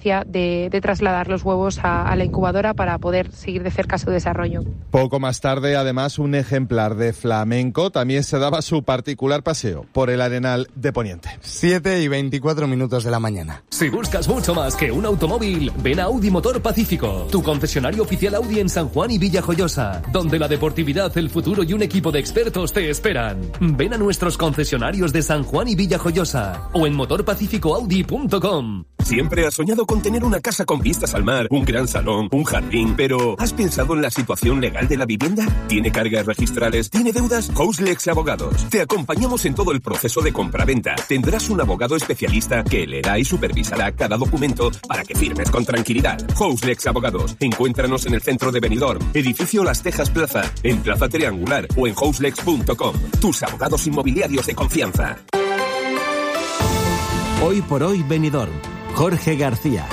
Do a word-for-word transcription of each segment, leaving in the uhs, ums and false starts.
urgencia de, de trasladar los huevos a, a la incubadora para poder seguir de cerca su desarrollo. Poco más tarde, además, un ejemplar de flamenco también se daba su particular paseo por el Arenal de Poniente. siete y veinticuatro minutos de la mañana. Si buscas mucho más que un automóvil, ven a Audi Motor Pacífico, tu concesionario oficial Audi en San Juan y Villajoyosa, donde la deportividad, el futuro y un equipo de expertos te esperan. Ven a nuestros concesionarios de San Juan y Villajoyosa o en motor pacífico audi punto com. Siempre has soñado con tener una casa con vistas al mar, un gran salón, un jardín, pero ¿has pensado en la situación legal de la vivienda? ¿Tiene cargas registrales? ¿Tiene deudas? Houselex Abogados. Te acompañamos en todo el proceso de compra-venta. Tendrás un abogado especialista que leerá y supervisará cada documento para que firmes con tranquilidad. Houselex Abogados. Encuéntranos en el centro de Benidorm, edificio Las Tejas Plaza, en Plaza Triangular o en houselex punto com. Tus abogados inmobiliarios de confianza. Hoy por hoy Benidorm. Jorge García.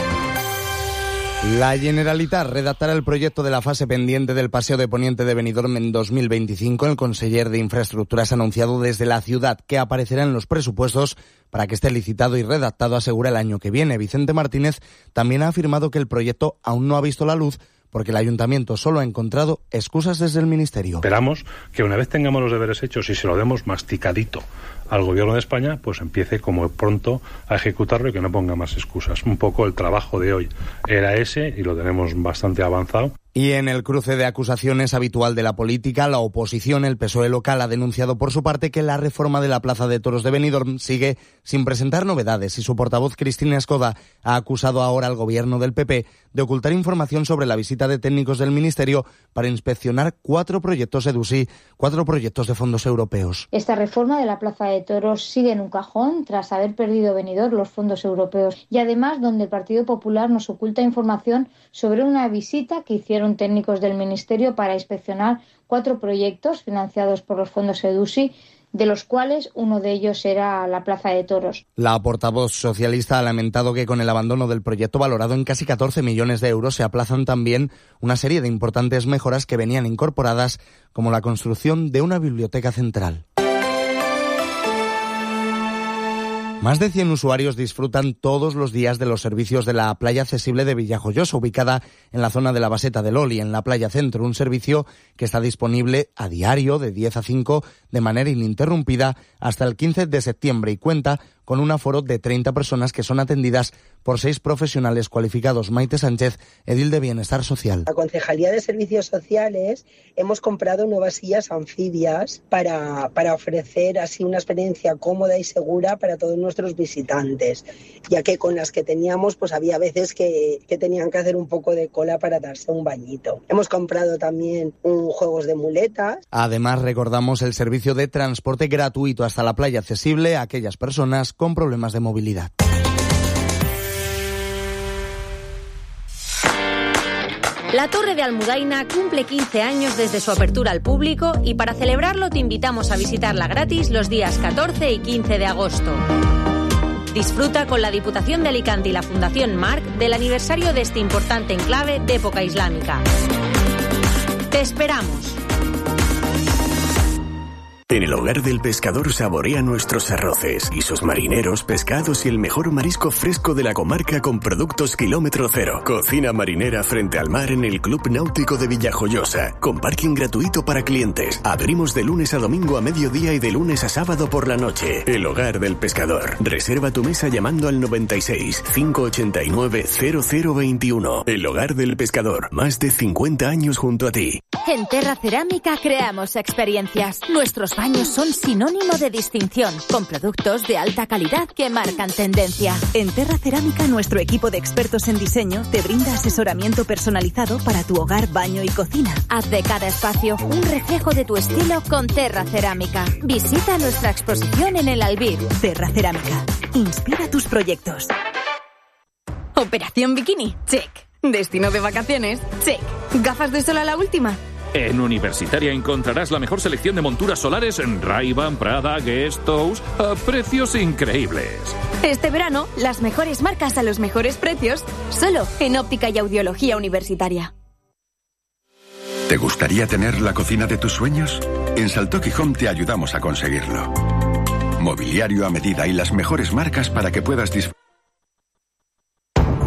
La Generalitat redactará el proyecto de la fase pendiente del Paseo de Poniente de Benidorm en dos mil veinticinco. El conseller de Infraestructuras ha anunciado desde la ciudad que aparecerá en los presupuestos para que esté licitado y redactado, asegura, el año que viene. Vicente Martínez también ha afirmado que el proyecto aún no ha visto la luz porque el ayuntamiento solo ha encontrado excusas desde el ministerio. Esperamos que una vez tengamos los deberes hechos y se lo demos masticadito al gobierno de España, pues empiece como pronto a ejecutarlo y que no ponga más excusas. Un poco el trabajo de hoy era ese y lo tenemos bastante avanzado. Y en el cruce de acusaciones habitual de la política, la oposición, el P S O E local, ha denunciado por su parte que la reforma de la Plaza de Toros de Benidorm sigue sin presentar novedades y su portavoz Cristina Escoda ha acusado ahora al gobierno del P P de ocultar información sobre la visita de técnicos del Ministerio para inspeccionar cuatro proyectos EDUSI, cuatro proyectos de fondos europeos. Esta reforma de la Plaza de Toros sigue en un cajón tras haber perdido Benidorm los fondos europeos y además donde el Partido Popular nos oculta información sobre una visita que hicieron técnicos del Ministerio para inspeccionar cuatro proyectos financiados por los fondos EDUSI, de los cuales uno de ellos era la Plaza de Toros. La portavoz socialista ha lamentado que con el abandono del proyecto valorado en casi catorce millones de euros se aplazan también una serie de importantes mejoras que venían incorporadas, como la construcción de una biblioteca central. Más de cien usuarios disfrutan todos los días de los servicios de la playa accesible de Villajoyosa, ubicada en la zona de la Baseta del Oli, en la playa centro, un servicio que está disponible a diario de diez a cinco de manera ininterrumpida hasta el quince de septiembre y cuenta con un aforo de treinta personas que son atendidas por seis profesionales cualificados. Maite Sánchez, edil de Bienestar Social. La Concejalía de Servicios Sociales hemos comprado nuevas sillas anfibias para, para ofrecer así una experiencia cómoda y segura para todos nuestros visitantes, ya que con las que teníamos pues había veces que, que tenían que hacer un poco de cola para darse un bañito. Hemos comprado también un juegos de muletas. Además, recordamos el servicio de transporte gratuito hasta la playa accesible a aquellas personas con problemas de movilidad. La Torre de Almudaina cumple quince años desde su apertura al público y para celebrarlo te invitamos a visitarla gratis los días catorce y quince de agosto. Disfruta con la Diputación de Alicante y la Fundación Marc del aniversario de este importante enclave de época islámica. ¡Te esperamos! En el Hogar del Pescador saborea nuestros arroces, guisos marineros, pescados y el mejor marisco fresco de la comarca con productos kilómetro cero. Cocina marinera frente al mar en el Club Náutico de Villajoyosa, con parking gratuito para clientes. Abrimos de lunes a domingo a mediodía y de lunes a sábado por la noche. El Hogar del Pescador. Reserva tu mesa llamando al noventa y seis, cinco ochenta y nueve, cero cero veintiuno. El Hogar del Pescador. Más de cincuenta años junto a ti. En Terra Cerámica creamos experiencias. Nuestros baños son sinónimo de distinción, con productos de alta calidad que marcan tendencia. En Terra Cerámica, nuestro equipo de expertos en diseño te brinda asesoramiento personalizado para tu hogar, baño y cocina. Haz de cada espacio un reflejo de tu estilo con Terra Cerámica. Visita nuestra exposición en el Albir. Terra Cerámica. Inspira tus proyectos. Operación Bikini, check. Destino de vacaciones, check. ¿Gafas de sol a la última? En Universitaria encontrarás la mejor selección de monturas solares en Ray-Ban, Prada, Guest House a precios increíbles. Este verano, las mejores marcas a los mejores precios, solo en Óptica y Audiología Universitaria. ¿Te gustaría tener la cocina de tus sueños? En Saltoki Home te ayudamos a conseguirlo. Mobiliario a medida y las mejores marcas para que puedas disfrutar